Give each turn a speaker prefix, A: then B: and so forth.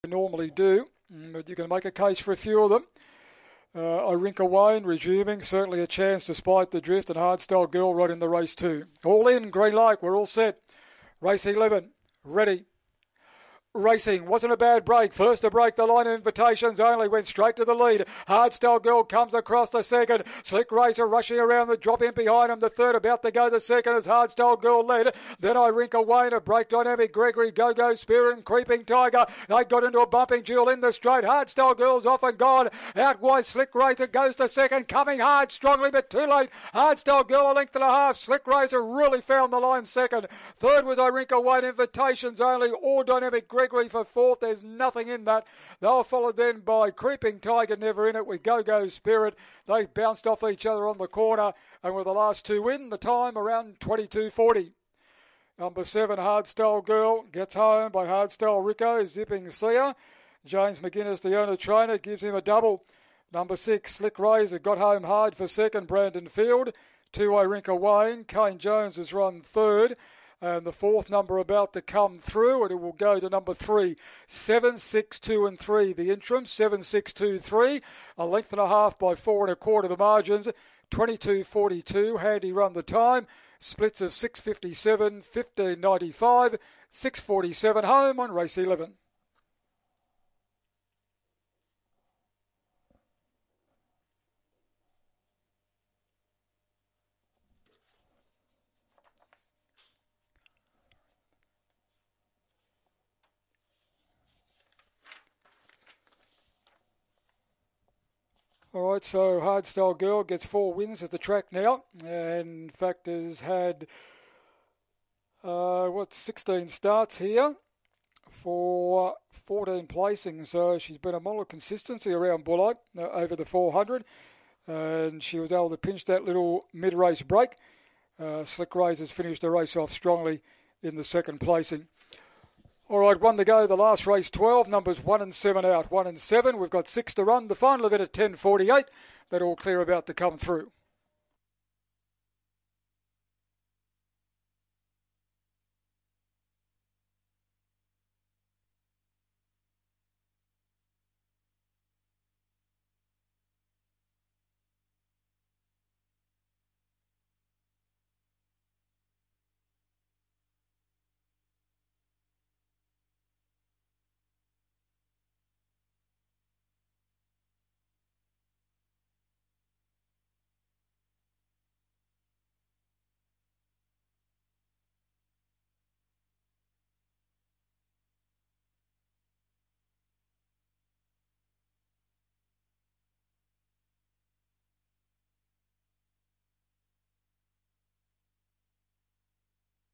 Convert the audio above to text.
A: normally do, but you can make a case for a few of them. Irinka Wayne resuming, certainly a chance despite the drift, and Hardstyle Girl right in the race too. All in, green light, we're all set. Race 11, ready. Racing, wasn't a bad break. First to break the line of invitations only, went straight to the lead. Hardstyle Girl comes across the second. Slick Razor rushing around the drop in behind him. The third about to go the second as Hardstyle Girl led. Then Irinka Wayne, a break Dynamic Gregory, Go-Go Spirit and Creeping Tiger. They got into a bumping duel in the straight. Hardstyle Girl's off and gone. Out wide, Slick Razor goes to second. Coming hard, strongly, but too late. Hardstyle Girl a length and a half. Slick Razor really found the line second. Third was Irinka Wayne, invitations only, or Dynamic Gregory for fourth. There's nothing in that. They were followed then by Creeping Tiger, never in it, with Go-Go Spirit. They bounced off each other on the corner and were the last two in. The time around 22:40. Number 7, Hardstyle Girl, gets home by Hardstyle Rico, zipping Sia. James McGuinness, the owner trainer, gives him a double. Number 6, Slick Razor, got home hard for second, Brandon Field. 2, Irinka Wayne. Kane Jones has run third. And the fourth number about to come through, and it will go to number 3. 7, 6, 2 and 3. The interim, 7, 6, 2, 3. A length and a half by 4 1/4 the margins. 22:42. Handy run the time. Splits of 6:57, 15:95, 6:47. Home on race 11. All right, so Hardstyle Girl gets 4 wins at the track now, and in fact has had 16 starts here for 14 placings. So she's been a model of consistency around Bulli over the 400, and she was able to pinch that little mid-race break. Slick Razor's finished the race off strongly in the second placing. All right, 1 to go. The last race, 12. Numbers 1 and 7 out. 1 and 7. We've got 6 to run. The final event at 10:48. That all clear about to come through.